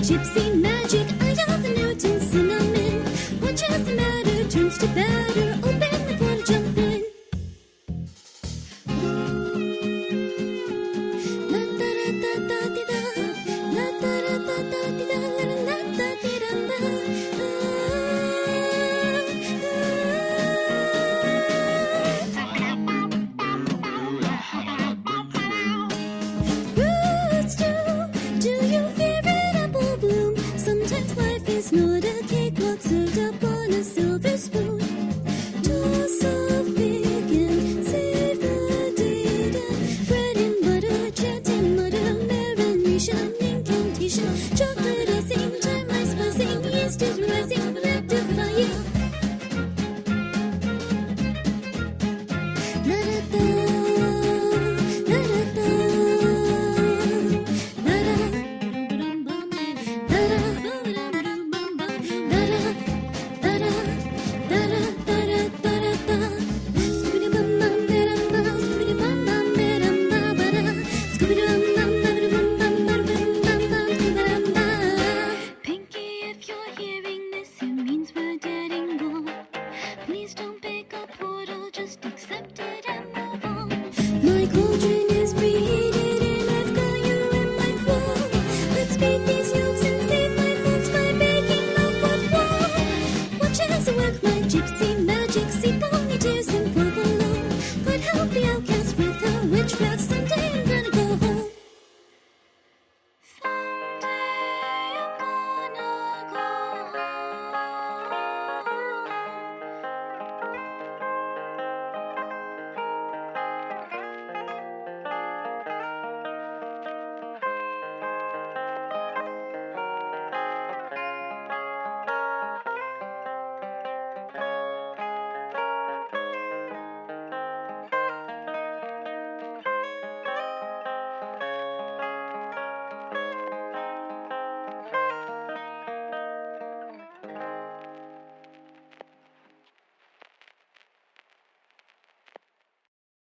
gypsy magic. Eye of the Newton cinnamon. What just the matter turns to batter. Open the portal, jump in. La da da da da di da. La da da da da di da. La da di da la. Roots do you fear an apple bloom? Sometimes life is not a cakewalk served up on a silver spoon. Toss of fig and save the date and bread and butter, chat and mutter, marination, incantation, chocolate icing, time ice buzzing, yeast is rising, rectifying. La da da, la da da, la da, la da, Pinky, if you're hearing this, it means we're getting old. Please don't pick a portal, just accept it and move on. My cauldron is preheated and I've got you in my flow. Let's beat these yolks and save my folks by baking the fourth wall. Watch as I work my gypsy magic, see ponytails and provolone. God help the outcast with her witchcraft someday.